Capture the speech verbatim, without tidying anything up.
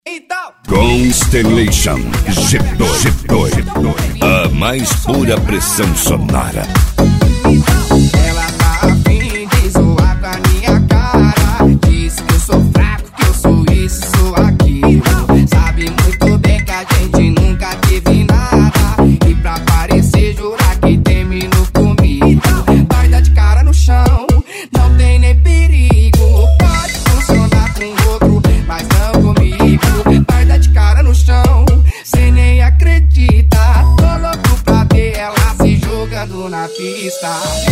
Então, Constellation G dois, G dois, a mais pura pressão sonora. ela tá afim de zoar com a minha cara. Diz que eu sou fraco, que eu sou isso, sou aquilo. Sabe muito bem que a gente nunca teve nada. E pra parecer jurar que terminou comigo. Vai dar de cara no chão, não tem nem perigo. Pode funcionar com outro, mas não comigo. Vai dar de cara no chão, cê nem acredita. Tô louco pra ver ela se jogando na pista.